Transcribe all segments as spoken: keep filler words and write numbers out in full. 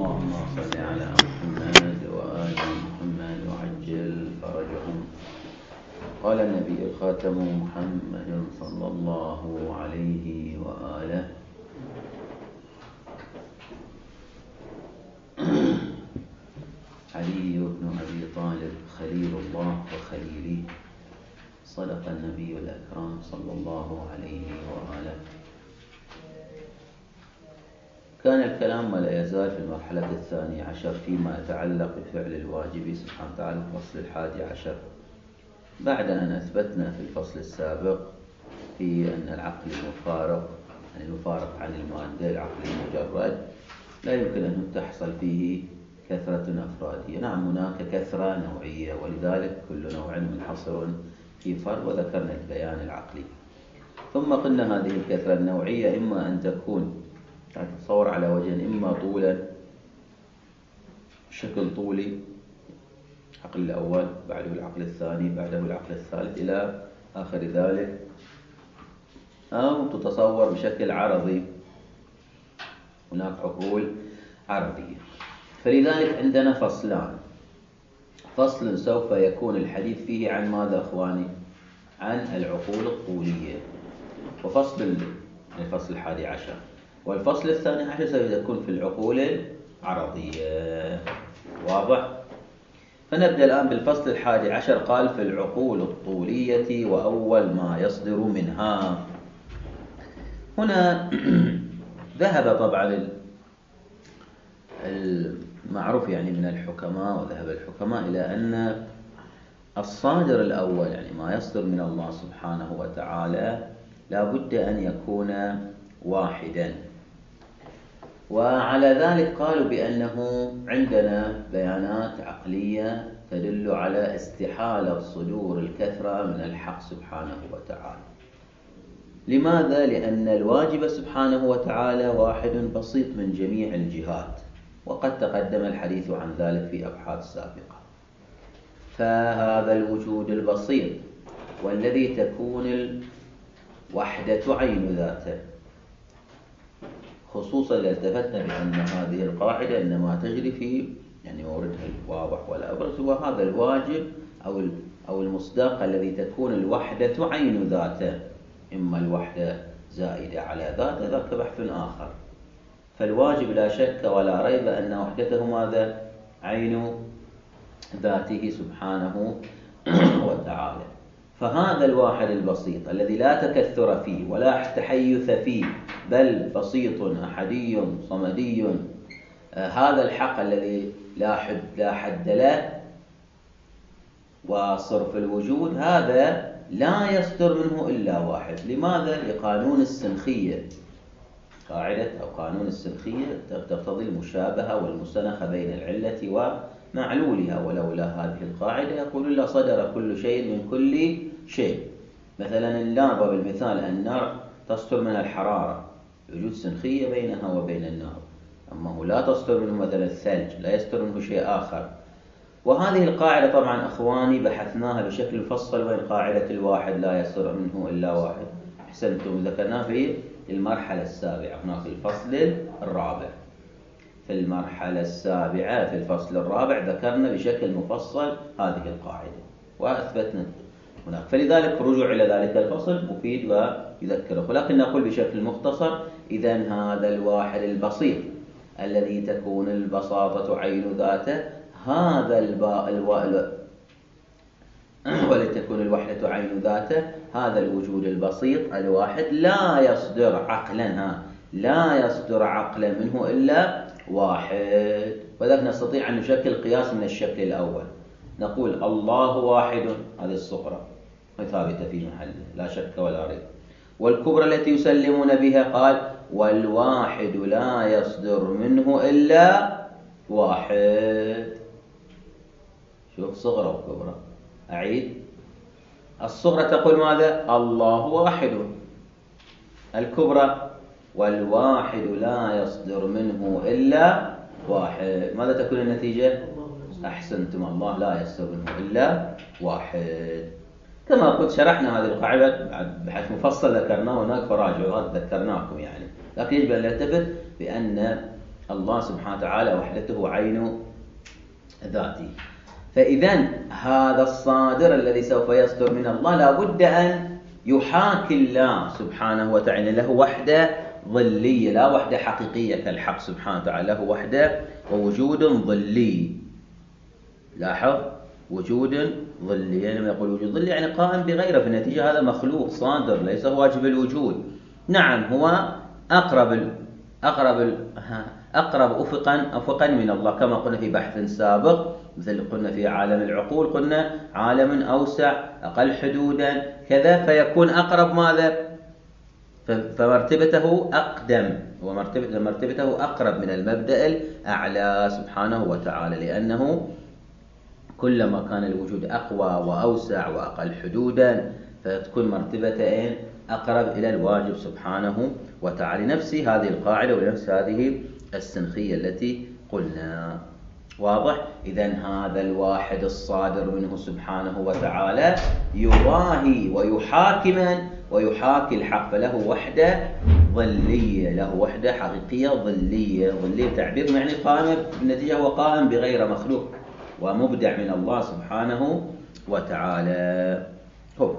اللهم صل على محمد وآل محمد وعجل فرجهم. قال النبي الخاتم محمد صلى الله عليه وآله: علي بن أبي طالب خليل الله وخليلي، صدق النبي الأكرم صلى الله عليه وآله. كان الكلام ولا يزال في المرحلة الثانية عشر فيما يتعلق بفعل الواجب سبحانه وتعالى في الفصل الحادي عشر، بعد أن أثبتنا في الفصل السابق في أن العقل المفارق، يعني المفارق عن المادة، العقل المجرد لا يمكن أن تحصل فيه كثرة أفرادية. نعم، هناك كثرة نوعية، ولذلك كل نوع منحصر في فرد، وذكرنا البيان العقلي. ثم قلنا هذه الكثرة النوعية إما أن تكون تصور على وجه، إما طولا، شكل طولي، العقل الأول بعده العقل الثاني بعده العقل الثالث إلى آخر ذلك، أو تتصور بشكل عرضي، هناك عقول عرضية. فلذلك عندنا فصلان: فصل سوف يكون الحديث فيه عن ماذا أخواني؟ عن العقول الطولية، وفصل الفصل الحادي عشر، والفصل الثاني عشر سوف يكون في العقول العرضية. واضح؟ فنبدأ الآن بالفصل الحادي عشر. قال: في العقول الطولية وأول ما يصدر منها. هنا ذهب طبعا المعروف يعني من الحكماء، وذهب الحكماء إلى أن الصادر الأول، يعني ما يصدر من الله سبحانه وتعالى، لا بد أن يكون واحدا. وعلى ذلك قالوا بأنه عندنا بيانات عقلية تدل على استحالة صدور الكثرة من الحق سبحانه وتعالى. لماذا؟ لأن الواجب سبحانه وتعالى واحد بسيط من جميع الجهات، وقد تقدم الحديث عن ذلك في أبحاث سابقة. فهذا الوجود البسيط والذي تكون الوحدة عين ذاته، خصوصا إذا التفتنا بأن هذه القاعدة إنما تجري في يعني موردها الواضح والأبرز هو هذا الواجب أو أو المصداق الذي تكون الوحدة عين ذاته، إما الوحدة زائدة على ذات، ذاك بحث آخر. فالواجب لا شك ولا ريب أن وحدته ماذا؟ عين ذاته سبحانه وتعالى. فهذا الواحد البسيط الذي لا تكثر فيه ولا تحيث فيه، بل بسيط أحدي صمدي، آه هذا الحق الذي لا حد لا حد له وصرف الوجود، هذا لا يصدر منه إلا واحد. لماذا؟ لقانون السنخية. قاعدة أو قانون السنخية تقتضي المشابهة والمسانخة بين العلة ومعلولها، ولولا هذه القاعدة يقول لا صدر كل شيء من كل شيء. مثلا النار، بالمثال النار تصدر من الحرارة، وجود سنخية بينها وبين النار، أما هو لا تصدر منه مثلا الثلج، لا يصدر منه شيء آخر. وهذه القاعدة طبعا أخواني بحثناها بشكل مفصل، وين قاعدة الواحد لا يصدر منه إلا واحد. أحسنتم، ذكرناها في المرحلة السابعة، هنا في الفصل الرابع. في المرحلة السابعة في الفصل الرابع ذكرنا بشكل مفصل هذه القاعدة وأثبتنا هناك. فلذلك الرجوع إلى ذلك الفصل مفيد ويذكره، ولكن نقول بشكل مختصر: إذن هذا الواحد البسيط الذي تكون البساطة عين ذاته، هذا الباء الواء ولتكون الوحدة عين ذاته، هذا الوجود البسيط الواحد لا يصدر عقلا لا يصدر عقلا منه إلا واحد. وذلك نستطيع أن نشكل قياس من الشكل الأول، نقول الله واحد، هذه الصغرى ثابتة في محله لا شك ولا ريب. والكبرى التي يسلمون بها قال: والواحد لا يصدر منه إلا واحد. شوف، صغرى وكبرى. أعيد: الصغرى تقول ماذا؟ الله واحد. الكبرى: والواحد لا يصدر منه إلا واحد. ماذا تكون النتيجة؟ أحسنتم، الله لا يصدر منه إلا واحد. كما قلت شرحنا هذه القاعدة بعد بحث مفصل ذكرناه هناك، فراجعوا هذا ذكرناكم يعني. لكن يجب أن نلتفت بأن الله سبحانه وتعالى وحدته عين ذاته. فإذا هذا الصادر الذي سوف يصدر من الله لا بد أن يحاكي الله سبحانه وتعالى، له وحدة ظلية لا وحدة حقيقية كالحق سبحانه وتعالى، له وحدة ووجود ظلي. لاحظ وجود ظلي، يعني لما يقول وجود ظلي يعني قائم بغيره، في النتيجة هذا مخلوق صادر ليس واجب الوجود. نعم هو أقرب أقرب أقرب أفقا أفقا من الله كما قلنا في بحث سابق، مثل قلنا في عالم العقول قلنا عالم أوسع أقل حدودا كذا، فيكون أقرب ماذا؟ فمرتبته أقدم ومرتبته أقرب من المبدأ الأعلى سبحانه وتعالى، لأنه كلما كان الوجود أقوى وأوسع وأقل حدودا فتكون مرتبتين أقرب إلى الواجب سبحانه وتعالى. نفس هذه القاعدة ونفس هذه السنخية التي قلنا. واضح؟ إذن هذا الواحد الصادر منه سبحانه وتعالى يواهي ويحاكي من؟ ويحاكي الحق، فله وحدة ظلية، له وحدة حقيقية ظلية. ظلية تعبير يعني قائم، بالنتيجة هو قائم بغير مخلوق ومبدع من الله سبحانه وتعالى. هو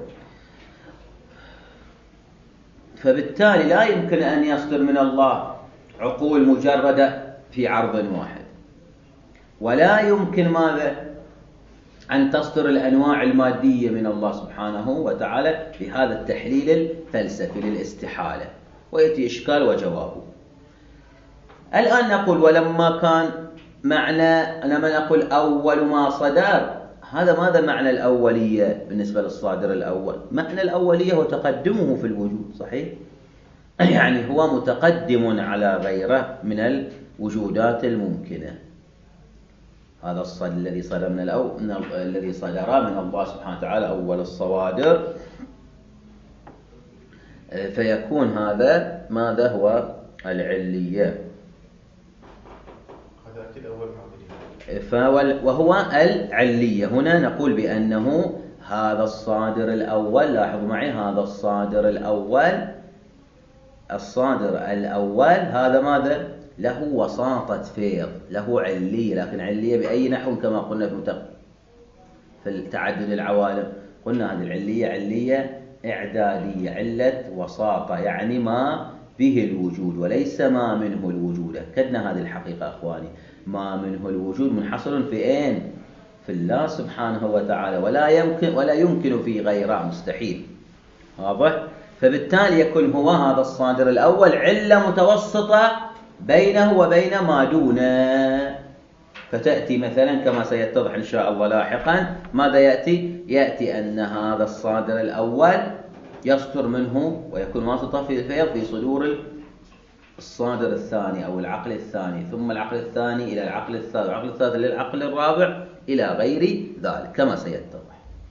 فبالتالي لا يمكن أن يصدر من الله عقول مجردة في عرض واحد، ولا يمكن ماذا؟ أن تصدر الأنواع المادية من الله سبحانه وتعالى بهذا التحليل الفلسفي للاستحالة، ويأتي إشكال وجوابه. الآن نقول ولما كان معنى لما نقول أول ما صدر، هذا ماذا معنى الأولية بالنسبة للصادر الأول؟ معنى الأولية هو تقدمه في الوجود، صحيح؟ يعني هو متقدم على غيره من الوجودات الممكنة. هذا الصدر الذي صدر من الأو... من ال... الذي صدر من الله سبحانه وتعالى أول الصوادر، فيكون هذا ماذا هو العلية. فول... وهو العلية. هنا نقول بأنه هذا الصادر الأول، لاحظوا معي هذا الصادر الأول، الصادر الأول هذا ماذا؟ له وساطة فيض، له علية، لكن علية بأي نحو؟ كما قلنا في متق... في التعدد العوالم قلنا هذه العلية علية إعدادية، علة وساطة، يعني ما به الوجود وليس ما منه الوجود. أكدنا هذه الحقيقة أخواني، ما منه الوجود منحصر في أين؟ في الله سبحانه وتعالى، ولا يمكن ولا يمكن في غيره، مستحيل. واضح؟ فبالتالي يكون هو هذا الصادر الأول علة متوسطة بينه وبين ما دونه. فتأتي مثلا كما سيتضح إن شاء الله لاحقا، ماذا يأتي؟ يأتي أن هذا الصادر الأول يصدر منه ويكون واسطة في الفيض في صدور الصادر الثاني أو العقل الثاني، ثم العقل الثاني إلى العقل الثالث، العقل الثالث للعقل الرابع إلى غير ذلك كما سيتضح.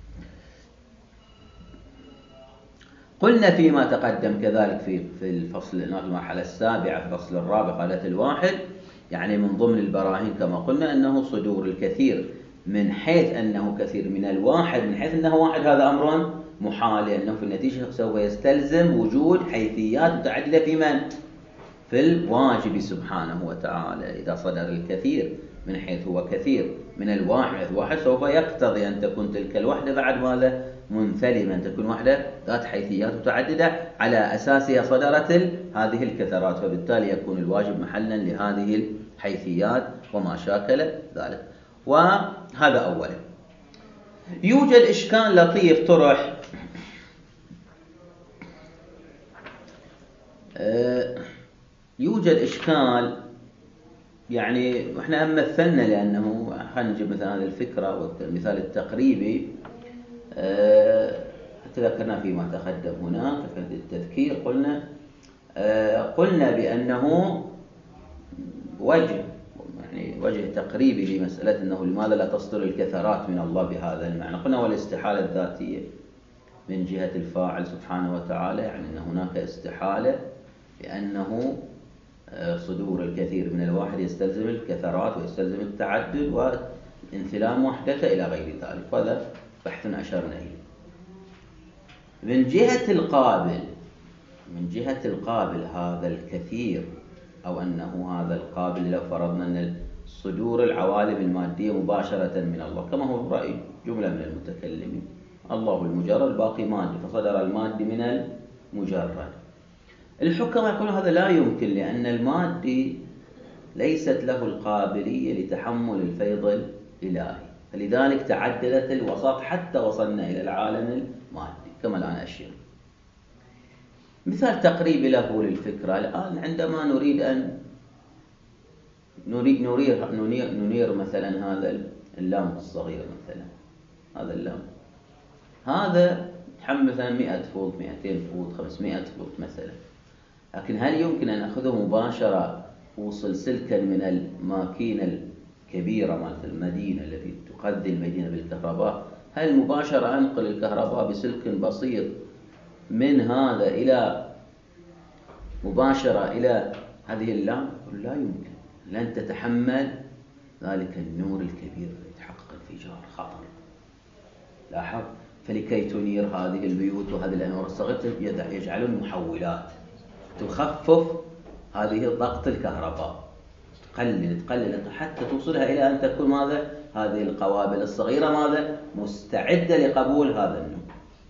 قلنا فيما تقدم كذلك في في الفصل المرحلة السابعة في الفصل الرابع قالت الواحد، يعني من ضمن البراهين كما قلنا أنه صدور الكثير، من حيث أنه كثير من الواحد، من حيث أنه واحد هذا أمر محال، لأنه في النتيجة سوف يستلزم وجود حيثيات متعددة في من؟ في الواجب سبحانه وتعالى. إذا صدر الكثير من حيث هو كثير من الواحد واحد، سوف يقتضي أن تكون تلك الوحدة بعد ماذا؟ منثلمة، أن تكون وحدة ذات حيثيات متعددة على أساسها صدرت هذه الكثرات، فبالتالي يكون الواجب محلا لهذه الحيثيات وما شاكل ذلك. وهذا أولا. يوجد إشكال لطيف طرح، يوجد إشكال، يعني احنا مثلنا لأنه خلينا نجيب مثلا هذه الفكرة والمثال التقريبي تذكرنا فيما تقدم هناك في التذكير. قلنا قلنا بأنه وجه يعني وجه تقريبي لمسألة أنه لماذا لا تصدر الكثرات من الله بهذا المعنى. قلنا والاستحالة الذاتية من جهة الفاعل سبحانه وتعالى، يعني أن هناك استحالة لأنه صدور الكثير من الواحد يستلزم الكثرات ويستلزم التعدد وانثلام وحدته إلى غير ذلك، وهذا بحث أشرنا إليه. من جهة القابل من جهة القابل هذا الكثير أو أنه هذا القابل، لو فرضنا أن صدور العوالم المادية مباشرة من الله، كما هو رأي جملة من المتكلمين، الله المجرد الباقي مادي، فصدر المادي من المجرد. الحكماء يقولون هذا لا يمكن، لأن المادي ليست له القابلية لتحمل الفيض الإلهي، فلذلك تعددت الوساط حتى وصلنا إلى العالم المادي كما الآن أشير. مثال تقريبي له للفكرة، الآن عندما نريد أن نريد نرير, ننير, ننير مثلا هذا اللامب الصغير، مثلا هذا اللامب هذا يتحمل مثلا مئة فولت، مئتين فولت، خمسمئة فولت مثلا، لكن هل يمكن أن أخذه مباشرة أوصل سلكا من الماكينة الكبيرة مالت المدينة التي تغذي المدينة بالكهرباء، هل مباشرة أنقل الكهرباء بسلك بسيط من هذا إلى مباشرة إلى هذه اللامب؟ لا يمكن، لن تتحمل ذلك النور الكبير، يتحقق انفجار خطر. لاحظ، فلكي تنير هذه البيوت وهذه الأنوار الصغيرة يجعلون محولات تخفف هذه ضغط الكهرباء، تقلل تقلل حتى توصلها إلى أن تكون ماذا؟ هذه القوابل الصغيرة ماذا؟ مستعدة لقبول هذا النور،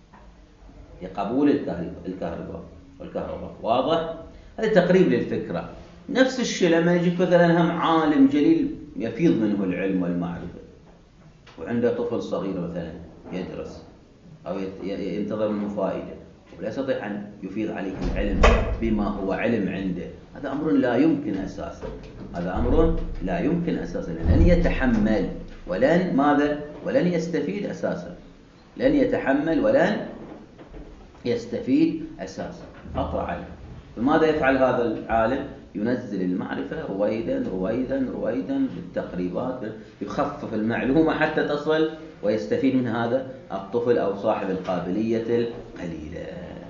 لقبول الكهرباء والكهرباء. واضح؟ هذا تقريب للفكرة. نفس الشيء لما يجيك مثلا هم عالم جليل يفيض منه العلم والمعرفة، وعنده طفل صغير مثلا يدرس أو ينتظر منه فائدة، ولا يستطيع أن يفيض عليه العلم بما هو علم عنده، هذا أمر لا يمكن أساسا، هذا أمر لا يمكن أساسا، لن يتحمل ولن ماذا؟ ولن يستفيد أساسا، لن يتحمل ولن يستفيد أساسا، خطر عليه. فماذا يفعل هذا العالم؟ ينزل المعرفة رويدا رويدا رويدا بالتقريبات، يخفف المعلومة حتى تصل ويستفيد من هذا الطفل أو صاحب القابلية القليلة.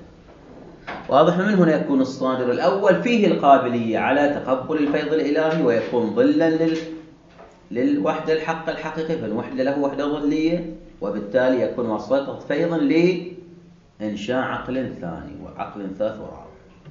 واضح؟ من هنا يكون الصادر الأول فيه القابلية على تقبل الفيض الإلهي، ويكون ظلا لل... للوحدة الحق الحقيقي، فالوحدة له وحدة ظلية، وبالتالي يكون وسيطة فيضا لإنشاء عقل ثاني وعقل ثالث ورابع.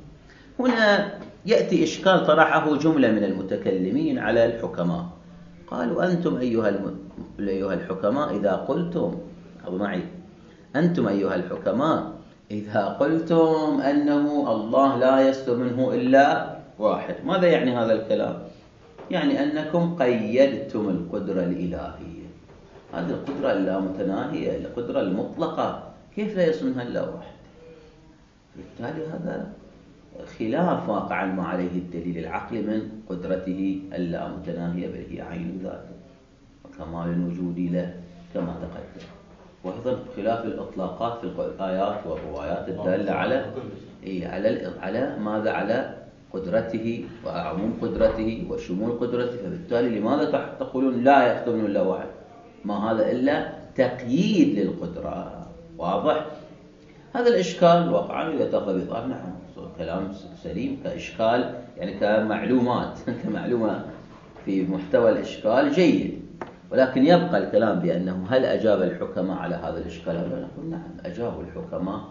هنا يأتي إشكال طرحه جملة من المتكلمين على الحكماء، قالوا أنتم أيها, الم... أيها الحكماء إذا قلتم، أو معي، أنتم أيها الحكماء إذا قلتم أنه الله لا يستر منه إلا واحد، ماذا يعني هذا الكلام؟ يعني أنكم قيدتم القدرة الإلهية، هذه القدرة اللامتناهية، القدرة المطلقة، كيف لا يستر منها إلا واحد؟ بالتالي هذا خلاف واقعا ما عليه الدليل العقلي من قدرته اللامتناهية، بل هي عين ذاته وكمال الوجود له كما تقدم، وأيضا خلاف الإطلاقات في الآيات والروايات الدالة على إيه على على ماذا؟ على قدرته وعموم قدرته وشمول قدرته، فبالتالي لماذا تقولون لا يستر إلا واحد؟ ما هذا إلا تقييد للقدرة. واضح؟ هذا الإشكال واقعا إذا تأخذ بظاهر نعم كلام سليم كإشكال، يعني كمعلومات كمعلومة في محتوى الإشكال جيد، ولكن يبقى الكلام بأنه هل أجاب الحكماء على هذا الإشكال؟ نقول نعم أجابوا الحكماء،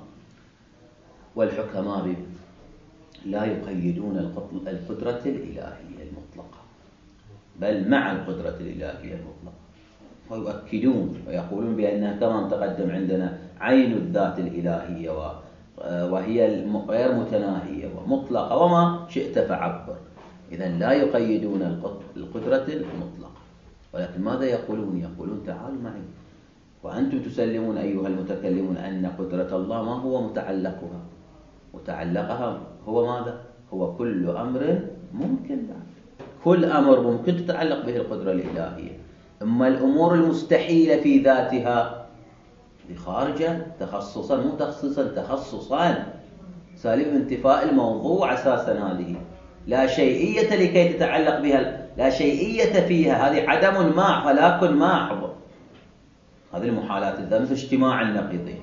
والحكماء لا يقيدون القدرة الإلهية المطلقة، بل مع القدرة الإلهية المطلقة، ويؤكدون ويقولون بأنها كما تقدم عندنا عين الذات الإلهية، وهي غير متناهية ومطلقة وما شئت فعبر. إذن لا يقيدون القدرة المطلقة، ولكن ماذا يقولون؟ يقولون تعالوا معي وأنتم تسلمون أيها المتكلمون أن قدرة الله ما هو متعلقها، متعلقها هو ماذا؟ هو كل أمر ممكن، كل أمر ممكن تتعلق به القدرة الإلهية، أما الأمور المستحيلة في ذاتها بخارجة تخصصا، مو تخصصا تخصصا، سالم انتفاء الموضوع أساسا، هذه لا شيئية لكي تتعلق بها، لا شيئية فيها، هذه عدم مع فلاك محض، هذه المحالات الذات مثل اجتماع النقيضين،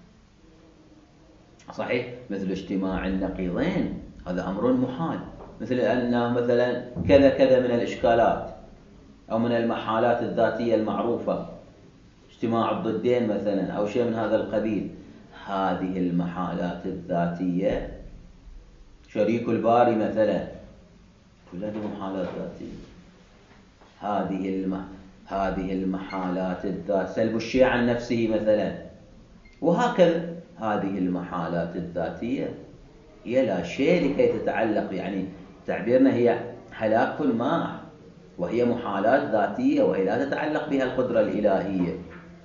صحيح، مثل اجتماع النقيضين هذا أمر محال، مثل أن مثلا كذا كذا من الإشكالات أو من المحالات الذاتية المعروفة، اجتماع الضدين مثلا أو شيء من هذا القبيل، هذه المحالات الذاتية شريك الباري مثلا كل هذه محالات ذاتية. هذه الم... هذه المحالات الذات، سلب الشيء عن نفسه مثلا، وهكذا هذه المحالات الذاتية هي لا شيء لكي تتعلق، يعني تعبيرنا هي هلاك الماء، وهي محالات ذاتية وهي لا تتعلق بها القدرة الإلهية.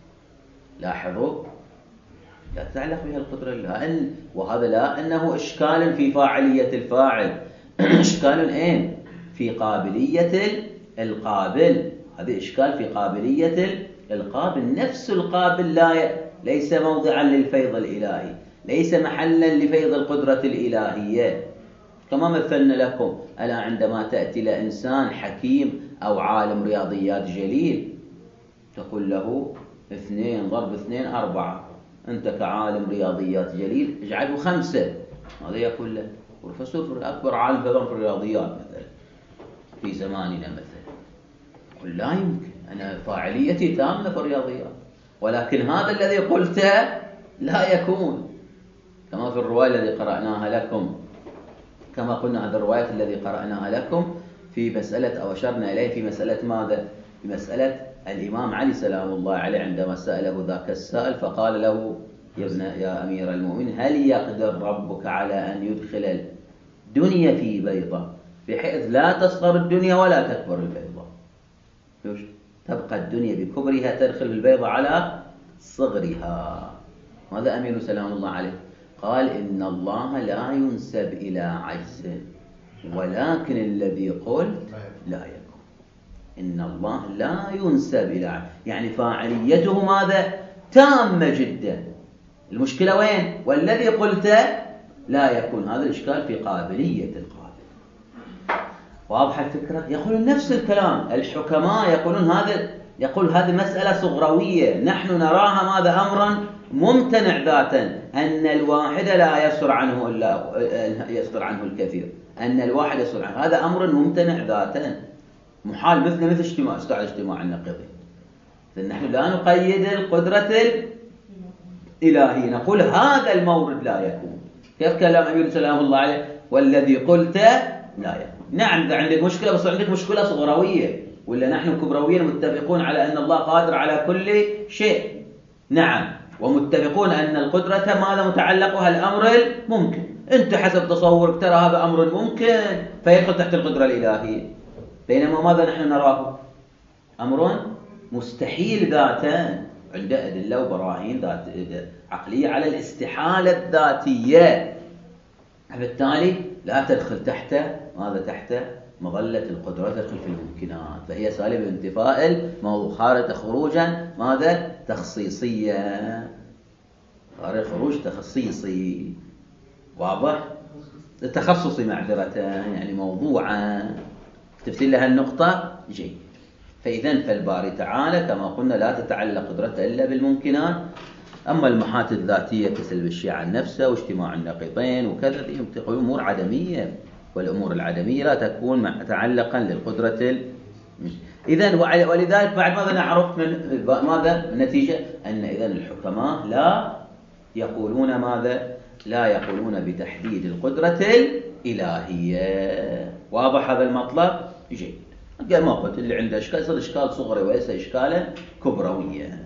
لاحظوا، لا تتعلق بها القدرة الإلهية، وهذا لا أنه إشكال في فاعلية الفاعل، إشكال أين؟ في قابلية القابل. هذا إشكال في قابلية القابل. نفس القابل لا ليس موضعا للفيض الإلهي، ليس محلا لفيض القدرة الإلهية. كما مثلنا لكم، ألا عندما تأتي لإنسان حكيم أو عالم رياضيات جليل تقول له اثنين ضرب اثنين أربعة، أنت كعالم رياضيات جليل اجعله خمسة، ماذا يقول له؟ بروفيسور أكبر عالم في الرياضيات مثلا في زماننا مثلا، قل لا يمكن، أنا فاعليتي تامة في الرياضيات، ولكن هذا الذي قلته لا يكون. كما في الرواية التي قرأناها لكم، كما قلنا هذه الرواية التي قرأناها لكم في مسألة، أو أشرنا إليه في مسألة ماذا؟ في مسألة الإمام علي سلام الله عليه، عندما سأله ذاك السائل فقال له يا ابن يا أمير المؤمنين، هل يقدر ربك على أن يدخل الدنيا في بيضة بحيث لا تصغر الدنيا ولا تكبر البيضة؟ تبقى الدنيا بكبرها تدخل البيضة على صغرها. ماذا أمير سلام الله عليه؟ قال إن الله لا ينسب إلى عجز، ولكن الذي قلت لا يكون. إن الله لا ينسب إلى عجز، يعني فاعليته ماذا؟ تامة جدا. المشكلة وين؟ والذي قلت لا يكون. هذا الإشكال في قابلية القابل. واضح الفكرة؟ يقولون نفس الكلام الحكماء، يقولون هذا، يقول هذه مسألة صغروية، نحن نراها ماذا؟ أمرا ممتنع ذاتا، أن الواحد لا يصدر عنه إلا يصدر عنه الكثير، أن الواحد يصدر عنه، هذا أمر ممتنع ذاتا، محال، مثل مثل اجتماع استعد اجتماع النقيضين. نحن لا نقيد القدرة الإلهية، نقول هذا المورد لا يكون. كيف كلام أمير سلام الله عليه والذي قلت لا يكون؟ نعم إذا عندك مشكلة، بس عندك مشكلة صغروية، ولا نحن كبرويين متفقون على أن الله قادر على كل شيء، نعم، ومتفقون أن القدرة ماذا متعلقها؟ الأمر الممكن. أنت حسب تصورك ترى هذا أمر ممكن فيدخل تحت القدرة الإلهية، بينما ماذا نحن نراه؟ أمر مستحيل ذاتا، عند أدلة وبراهين ذات عقلية على الاستحالة الذاتية، بالتالي لا تدخل تحت ماذا؟ تحت مظلة القدرة، تدخل في الممكنات، فهي سالبة انتفاء الموضوع، خارج خروجا ماذا؟ تخصيصية، خارج خروج تخصيصي. واضح؟ التخصصي معذرة، يعني موضوعا. تفتل لها النقطة جيد. فإذن فالباري تعالى كما قلنا لا تتعلق قدرته إلا بالممكنات. أما المحات الذاتية كسلب الشيء عن نفسه واجتماع النقيضين وكذا، دي أمور عدمية، والأمور العدمية لا تكون متعلقا للقدرة. إذن ولذلك بعد ماذا نعرف من ماذا النتيجة؟ أن إذن الحكماء لا يقولون ماذا؟ لا يقولون بتحديد القدرة الإلهية. واضح هذا المطلب؟ جيد. قال ما قلت اللي عنده إشكال يصير إشكال صغري وليس إشكالا كبرويا.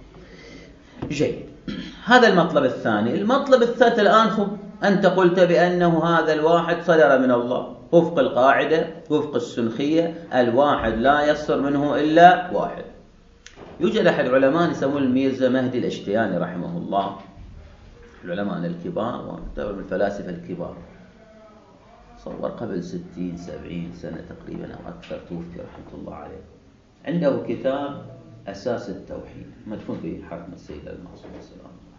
جيد. هذا المطلب الثاني. المطلب الثالث الآن خب أنت قلت بأنه هذا الواحد صدر من الله وفق القاعدة وفق السنخية، الواحد لا يصدر منه إلا واحد. يوجد أحد علماء يسمون الميرزا مهدي الاشتياني رحمه الله، العلماء الكبار ومعتبر من الفلاسفة الكبار، صور قبل ستين سبعين سنة تقريبا أو أكثر، توفي رحمة الله عليه. عنده كتاب أساس التوحيد مدفون في حرم السيدة المعصومة السلام الله،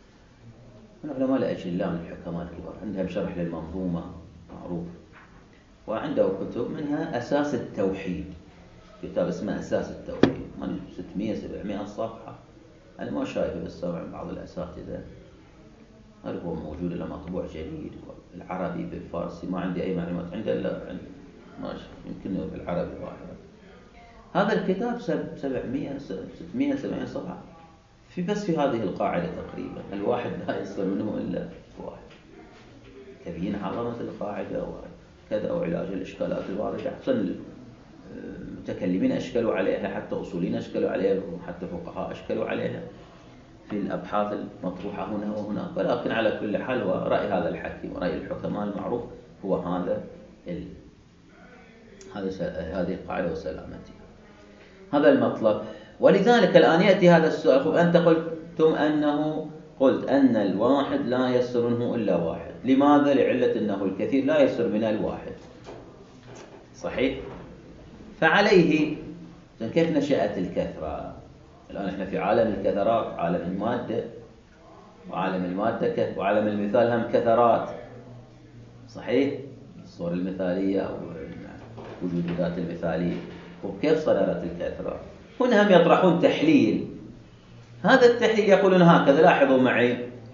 من علماء الأجلاء من الحكماء الكبار، عندهم شرح للمنظومة معروف، وعنده كتب منها أساس التوحيد، كتاب اسمه أساس التوحيد من ستمائة سبعمائة صفحة. أنا ما شايفه بس من بعض الأساتذة، هل هو موجود إلا مطبوع جديد بالعربي بالفارسي؟ ما عندي أي معلومات عنده إلا ماشي، يمكن بالعربي واحد. هذا الكتاب سبعمائة ستمائة سبعين صفحة في بس في هذه القاعدة تقريبا، الواحد لا يصدر منه إلا واحد، تبين عظمة القاعدة كذا، وعلاج الإشكالات الواردة. أحسن المتكلمين أشكلوا عليها، حتى أصوليين أشكلوا عليها، وحتى فقهاء أشكلوا عليها في الأبحاث المطروحة هنا وهناك. ولكن على كل حال ورأي هذا الحكيم ورأي الحكماء المعروف هو هذا ال... هذا هذه القاعدة وسلامتها. هذا المطلب. ولذلك الآن يأتي هذا السؤال: أنت قلتم أنه قلت أن الواحد لا يسر منه إلا واحد، لماذا؟ لعلة أنه الكثير لا يسر من الواحد. صحيح؟ فعليه كيف نشأت الكثرة؟ الآن احنا في عالم الكثرات، عالم المادة، وعالم المادة وعالم المثال هم كثرات. صحيح؟ الصور المثالية أو وجود الذات المثالية. وكيف صدرت الكثرة؟ هنا هم يطرحون تحليل. هذا التحليل يقولون هكذا، لاحظوا معي: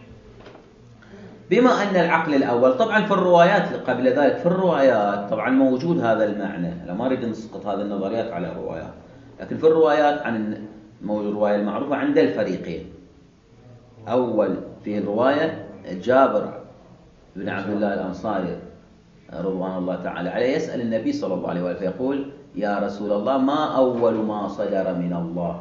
بما أن العقل الأول، طبعا في الروايات قبل ذلك في الروايات طبعا موجود هذا المعنى، أنا ما أريد نسقط هذه النظريات على الروايات، لكن في الروايات عن موجود الرواية المعروفة عند الفريقين. أول في الرواية جابر بن عبد الله الأنصاري رضوان الله تعالى عليه يسأل النبي صلى الله عليه وسلم فيقول: يا رسول الله، ما أول ما صدر من الله؟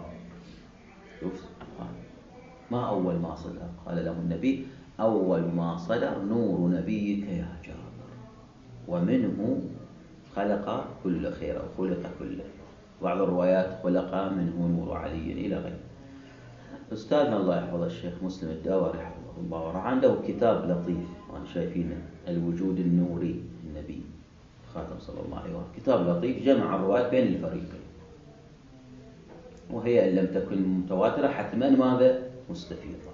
ما أول ما صدر؟ قال له النبي: أول ما صدر نور نبيك يا جابر، ومنه خلق كل خير أو خلق كله. بعض الروايات خلق منه نور علي إلى غيره. أستاذنا الله يحفظه الشيخ مسلم الداوري حفظه الله عنده كتاب لطيف وأنا شايفينه، الوجود النوري النبي خاتم صلى الله عليه وسلم. كتاب لطيف جمع الروايات بين الفريقين، وهي إن لم تكن متواترة حتما ماذا؟ مستفيضة.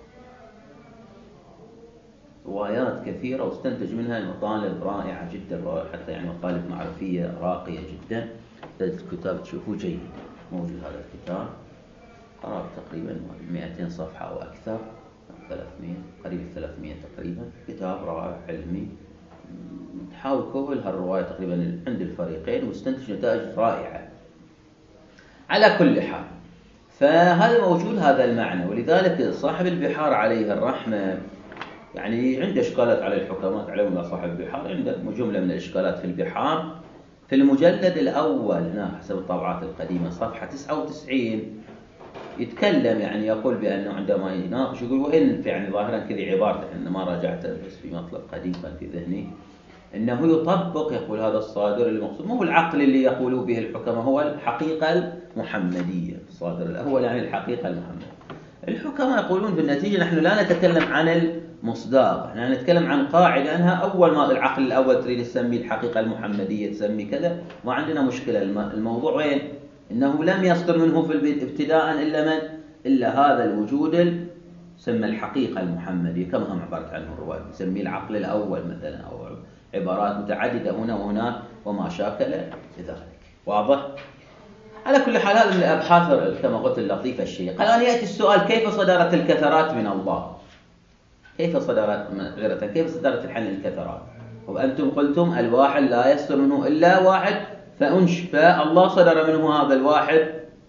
روايات كثيرة واستنتج منها مطالب رائعة جدا، حتى يعني مطالب معرفية راقية جدا. الكتاب تشوفوه جيد، موجود هذا الكتاب، قرابة تقريبا مئتين صفحة أو أكثر، ثلاثمئة قريب ثلاثمئة تقريبا. كتاب رائع علمي، تحاول كل هالرواية تقريبا عند الفريقين واستنتج نتائج رائعة. على كل حال، فهذا موجود هذا المعنى. ولذلك صاحب البحار عليه الرحمة يعني عنده إشكالات على الحكماء، عليهم صاحب البحار عنده جملة من الإشكالات في البحار. في المجلد الأول هنا حسب الطبعات القديمة صفحة تسعة وتسعين يتكلم، يعني يقول بأنه عندما يناقش يقول: وإن يعني ظاهرا كذي عبارته، إن ما راجعته بس في مطلب قديم كان في ذهني، إنه يطبق، يقول هذا الصادر المقصود مو العقل اللي يقولوا به الحكماء، هو الحقيقة المحمدية. الصادر الأول يعني الحقيقة المحمدية. الحكماء يقولون في النتيجة: نحن لا نتكلم عن المصداق، نحن نتكلم عن قاعدة أنها أول ما العقل الأول تريد تسمي الحقيقة المحمدية تسمي كذا، ما عندنا مشكلة. الموضوع وين؟ إنه لم يصدر منه في ابتداء إلا من؟ إلا هذا الوجود سمى الحقيقة المحمدية، كما هم عبرت عنه الرواية، يسميه العقل الأول مثلا، أو عبارات متعددة هنا وهناك وما شاكل ذلك. واضح؟ على كل حال هذا من الأبحاث كما قلت اللطيفة الشيقة. الآن يأتي السؤال: كيف صدرت الكثرات من الله؟ كيف صدرت غيرة كيف صدرت الحل الكثرات؟ وأنتم قلتم الواحد لا يصدر منه إلا واحد، فأنش فالله صدر منه هذا الواحد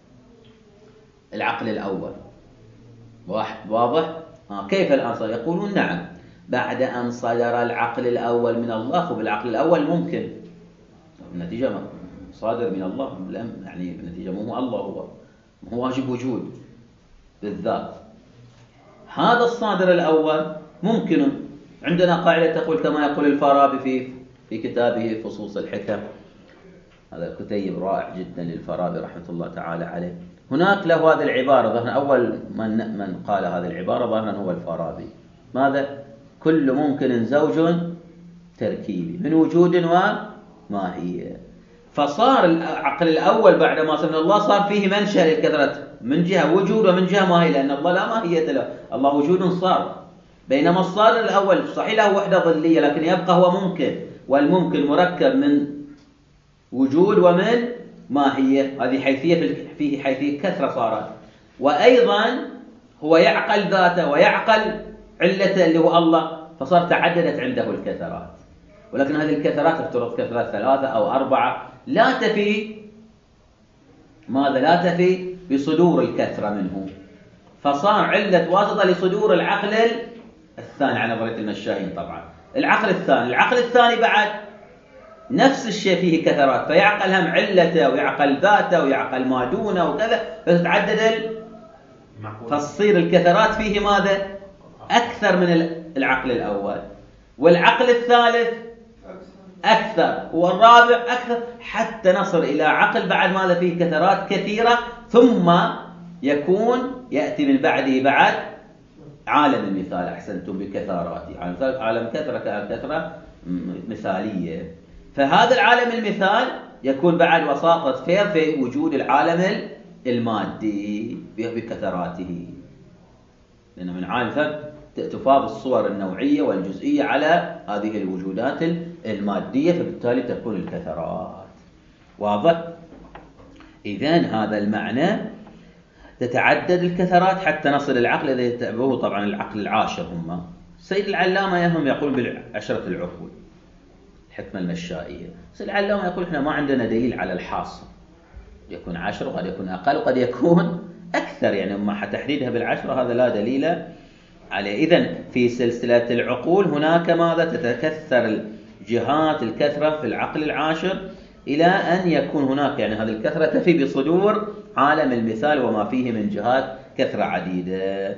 العقل الأول واحد. واضح؟ آه كيف الآن صدر؟ يقولون: نعم، بعد أن صدر العقل الأول من الله، وبالعقل الأول ممكن النتيجة صادر من الله، يعني النتيجة مو الله، هو هو واجب وجود بالذات. هذا الصادر الأول ممكن. عندنا قاعدة تقول كما يقول الفارابي في في كتابه فصوص الحكم، هذا كتيب رائع جدا للفارابي رحمة الله تعالى عليه. هناك له هذه العبارة، ظهرا أول من من قال هذه العبارة ظهرا هو الفارابي. ماذا؟ كل ممكن زوج تركيبي من وجود وماهية. فصار العقل الأول بعد ما صار من الله صار فيه منشأ للكثرة، من جهة وجود ومن جهة ماهية، لأن الله لا ماهية له، الله وجود صار. بينما الصادر الأول صحيح له وحدة ظلية لكن يبقى هو ممكن، والممكن مركب من وجود ومن ماهية. هذه حيثية فيه حيثية كثرة صارت. وأيضا هو يعقل ذاته ويعقل علته اللي هو الله، فصار تعددت عنده الكثرات. ولكن هذه الكثرات افترض كثرات ثلاثة أو أربعة لا تفي ماذا؟ لا تفي بصدور الكثرة منه، فصار علة واسطة لصدور العقل الثاني على نظرية المشاهين. طبعا العقل الثاني العقل الثاني بعد نفس الشيء فيه كثرات، فيعقل هم علته ويعقل ذاته ويعقل ما دونه وكذا، فتتعدد ال... فتصير الكثرات فيه ماذا؟ أكثر من العقل الأول، والعقل الثالث أكثر، والرابع أكثر، حتى نصل إلى عقل بعد ماذا فيه كثرات كثيرة، ثم يكون يأتي من بعده بعد عالم المثال. أحسنتم بكثراته، عالم كثرة كثرة مثالية. فهذا العالم المثال يكون بعد وساطة فير في وجود العالم المادي بكثراته، لأن من عالم مثال تفاض الصور النوعية والجزئية على هذه الوجودات المادية، فبالتالي تكون الكثرات. واضح؟ إذن هذا المعنى تتعدد الكثرات حتى نصل العقل الذي يتبعه طبعا العقل العاشر. هم السيد العلامة يهم يقول بالعشرة العقول الحكمة المشائية. السيد العلامة يقول احنا ما عندنا دليل على الحاصل، يكون عشر وقد يكون أقل وقد يكون أكثر، يعني مع تحديدها بالعشرة هذا لا دليل عليه. إذن في سلسلة العقول هناك ماذا؟ تتكثر الجهات الكثرة في العقل العاشر إلى أن يكون هناك يعني هذه الكثرة تفي بصدور عالم المثال وما فيه من جهات كثرة عديدة.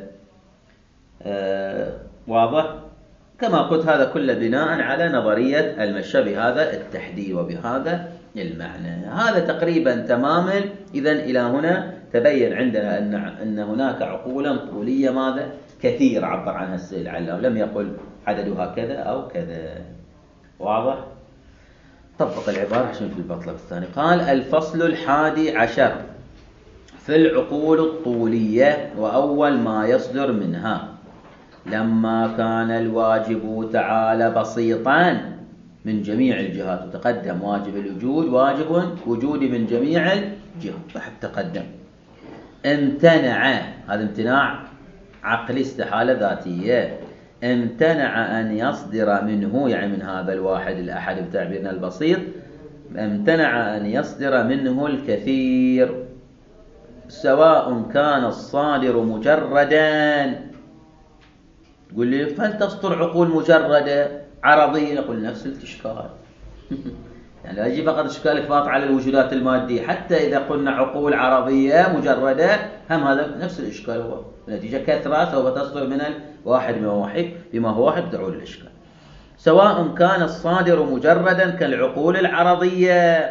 آه واضح؟ كما قلت هذا كله بناء على نظرية المشى بهذا التحديد وبهذا المعنى. هذا تقريبا تماما. إذن إلى هنا تبين عندنا أن أن هناك عقولا طولية ماذا؟ كثير عبر عنها السيد العلامة، لم يقل عددها كذا أو كذا. واضح؟ طبق العبارة عشان في المطلب الثاني. قال الفصل الحادي عشر في العقول الطولية، وأول ما يصدر منها لما كان الواجب تعالى بسيطا من جميع الجهات، وتقدم واجب الوجود واجب وجود من جميع الجهات بعد تقدم، امتنع، هذا امتناع عقلي استحالة ذاتية، امتنع أن يصدر منه يعني من هذا الواحد الأحد بتعبيرنا البسيط، امتنع أن يصدر منه الكثير، سواء كان الصادر مجردا. تقول لي فلتصدر عقول مجردة عرضية؟ نقول نفس الإشكال يعني لا يجي فقط إشكال إفراط على الوجودات المادية، حتى إذا قلنا عقول عرضية مجردة هم هذا نفس الإشكال، هو نتيجة كثرة سوف تصدر من الواحد بما واحد بما هو واحد تعود الإشكال. سواء كان الصادر مجردا كالعقول العرضية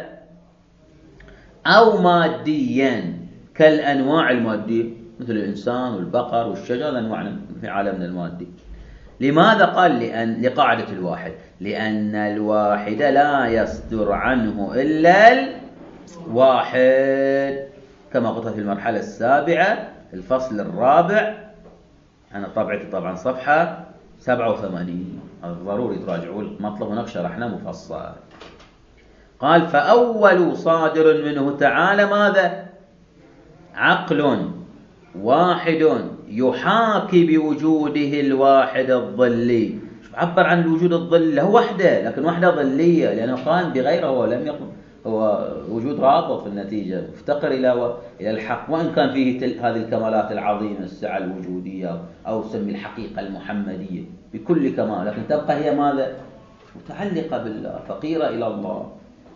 أو ماديا كالأنواع المادية مثل الإنسان والبقر والشجر، الأنواع في عالمنا المادي. لماذا؟ قال لأن لقاعدة الواحد، لأن الواحد لا يصدر عنه إلا الواحد، كما قلت في المرحلة السابعة الفصل الرابع. أنا طبعتي طبعا صفحة سبعة وثمانين، هذا ضروري تراجعوا المطلب، هناك شرحنا مفصل. قال فأول صادر منه تعالى ماذا؟ عقل واحد يحاكي بوجوده الواحد الظلي. عبر عن الوجود الظلي، هو وحده لكن وحده ظلية، لأنه قام بغيره، هو لم يقم، هو وجود رابط في النتيجة مفتقر إلى إلى الحق، وإن كان فيه هذه الكمالات العظيمة السعة الوجودية أو سمي الحقيقة المحمدية بكل كمال، لكن تبقى هي ماذا؟ متعلقة بالله، فقيرة إلى الله.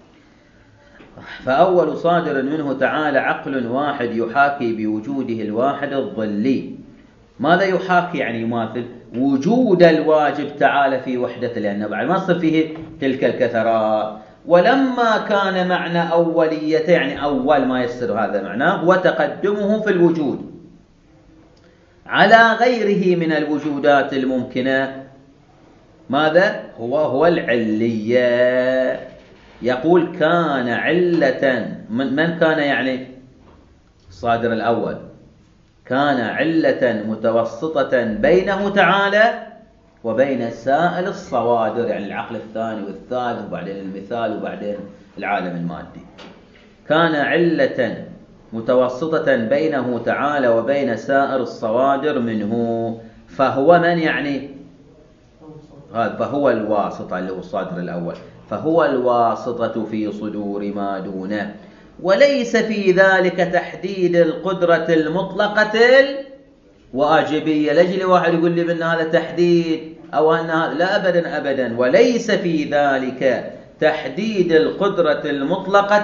فأول صادر منه تعالى عقل واحد يحاكي بوجوده الواحد الظلي. ماذا يحاكي؟ يعني يماثل وجود الواجب تعالى في وحدته، لأنه بعد ما يصير فيه تلك الكثرات. ولما كان معنى أوليته يعني أول ما يصير هذا معناه وتقدمه في الوجود على غيره من الوجودات الممكنة، ماذا؟ هو هو العلية. يقول كان علة، من كان يعني الصادر الأول، كان علة متوسطة بينه تعالى وبين سائر الصوادر، يعني العقل الثاني والثالث وبعدين المثال وبعدين العالم المادي. كان علة متوسطة بينه تعالى وبين سائر الصوادر منه، فهو من يعني هذا؟ فهو الواسطة اللي هو الصادر الأول، فهو الواسطة في صدور ما دونه، وليس في ذلك تحديد القدرة المطلقة الواجبية. لجل واحد يقول لي بأن هذا تحديد أو أن هذا، لا أبدا أبدا، وليس في ذلك تحديد القدرة المطلقة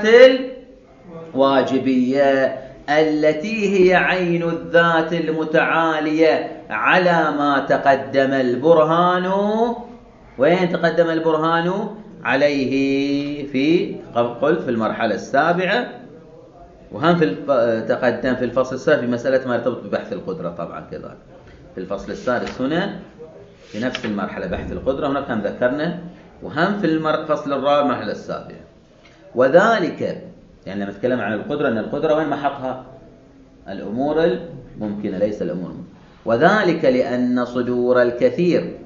الواجبية التي هي عين الذات المتعالية على ما تقدم البرهان. وين تقدم البرهان عليه؟ في قل في المرحلة السابعة، وهم في تقدم في الفصل السادس في مسألة ما يرتبط ببحث القدرة طبعا كذلك في الفصل السادس هنا في نفس المرحلة بحث القدرة، هناك هم ذكرنا، وهم في الفصل الرابع المرحلة السابعة. وذلك يعني لما نتكلم عن القدرة أن القدرة وين محطها؟ الأمور الممكنة ليس الأمور الممكنة. وذلك لأن صدور الكثير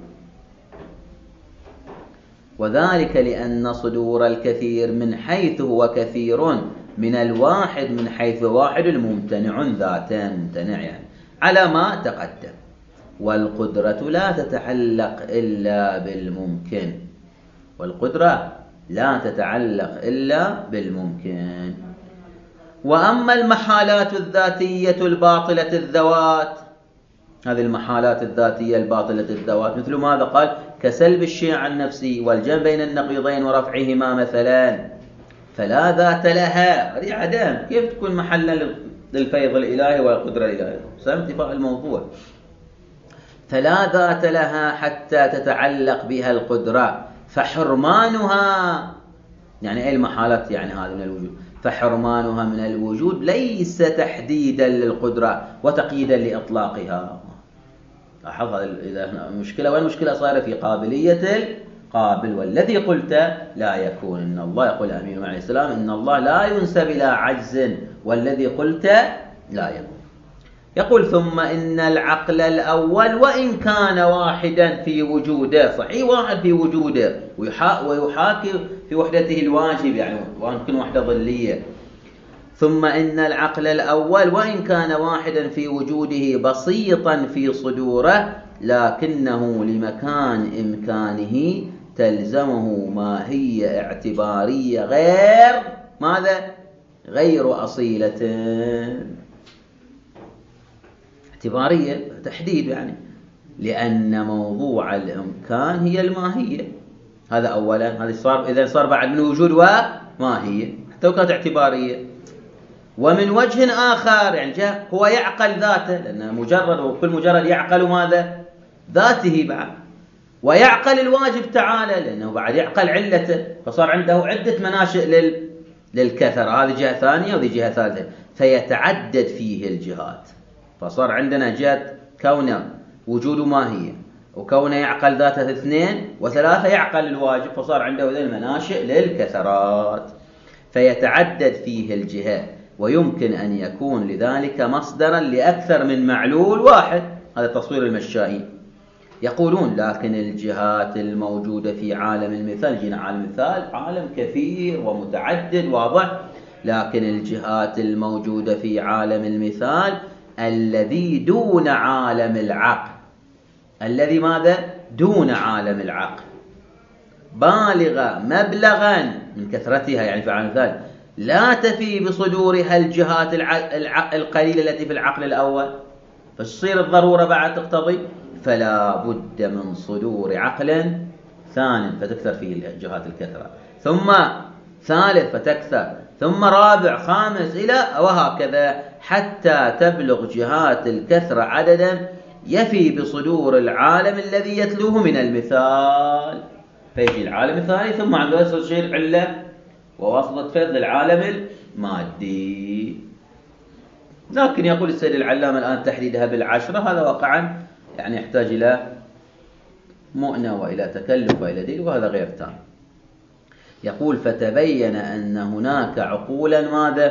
وذلك لأن صدور الكثير من حيث هو كثير من الواحد من حيث واحد ممتنع ذاتا، ممتنع يعني على ما تقدم. والقدرة لا تتعلق إلا بالممكن والقدرة لا تتعلق إلا بالممكن. وأما المحالات الذاتية الباطلة الذوات، هذه المحالات الذاتية الباطلة الذوات مثل ماذا قال؟ كسلب الشيء عن نفسه والجمع بين النقيضين ورفعهما مثلا، فلا ذات لها، هذه عدم. كيف تكون محلا للفيض الإلهي والقدرة الإلهية؟ سأل انتفاء الموضوع. فلا ذات لها حتى تتعلق بها القدرة، فحرمانها يعني أي المحالات يعني هذه من الوجود، فحرمانها من الوجود ليس تحديدا للقدرة وتقييدا لإطلاقها. لاحظ إذا المشكلة، وين المشكلة صايرة؟ في قابلية القابل. والذي قلت لا يكون، إن الله يقول أمين عليه السلام إن الله لا ينسب إلى عجز، والذي قلت لا يكون. يقول ثم إن العقل الأول وإن كان واحدا في وجوده، صحيح واحد في وجوده ويحاكي في وحدته الواجب يعني ويمكن وحدة ظلية. ثم إن العقل الأول وإن كان واحدا في وجوده بسيطا في صدوره، لكنه لمكان إمكانه تلزمه ماهية اعتبارية غير ماذا؟ غير أصيلة. اعتبارية تحديد يعني، لأن موضوع الإمكان هي الماهية. هذا أولا، هذا صار إذا صار بعد من وجود وماهية حتى وكانت اعتبارية. ومن وجه آخر يعني جاء هو يعقل ذاته، لأنه مجرد وكل مجرد يعقل ماذا؟ ذاته بعد، ويعقل الواجب تعالى لأنه بعد يعقل علته، فصار عنده عدة مناشئ لل... للكثر. هذه جهة ثانية وهذه جهة ثالثة، فيتعدد فيه الجهات. فصار عندنا جهة كونه وجود ماهية، وكونه يعقل ذاته اثنين، وثلاثة يعقل الواجب، فصار عنده ذي المناشئ للكثرات، فيتعدد فيه الجهة، ويمكن أن يكون لذلك مصدرا لأكثر من معلول واحد. هذا تصوير المشائين. يقولون لكن الجهات الموجودة في عالم المثال، جينا عالم المثال عالم كثير ومتعدد واضح، لكن الجهات الموجودة في عالم المثال الذي دون عالم العقل، الذي ماذا؟ دون عالم العقل، بالغة مبلغا من كثرتها يعني في عالم المثال لا تفي بصدورها الجهات القليلة التي في العقل الأول، فتصير الضرورة بعد تقتضي، فلا بد من صدور عقل ثانٍ فتكثر فيه جهات الكثرة، ثم ثالث فتكثر، ثم رابع خامس إلى وهكذا حتى تبلغ جهات الكثرة عددا يفي بصدور العالم الذي يتلوه من المثال. فيجي العالم الثاني ثم عند ذلك تصير علة وواسطة فيض للعالم المادي. لكن يقول السيد العلامة الآن تحديدها بالعشرة، هذا واقعا يعني يحتاج إلى مؤنة وإلى تكلف وإلى دليل، وهذا غير تام. يقول فتبين أن هناك عقولا ماذا؟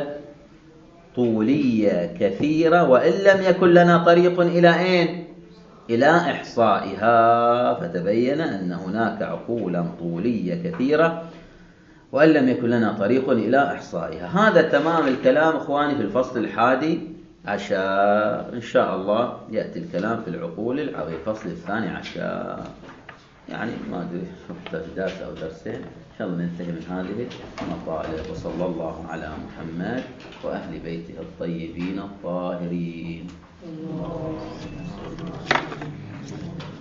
طولية كثيرة، وإن لم يكن لنا طريق إلى أين؟ إلى إحصائها. فتبين أن هناك عقولا طولية كثيرة وإن لم يكن لنا طريق إلى إحصائها. هذا تمام الكلام إخواني في الفصل الحادي عشر. إن شاء الله يأتي الكلام في العقول العظيم الفصل الثاني عشر، يعني ما أدري نحتاج درس أو درسين إن شاء الله ننتهي من هذه المطالب. وصلى الله على محمد وأهل بيته الطيبين الطاهرين.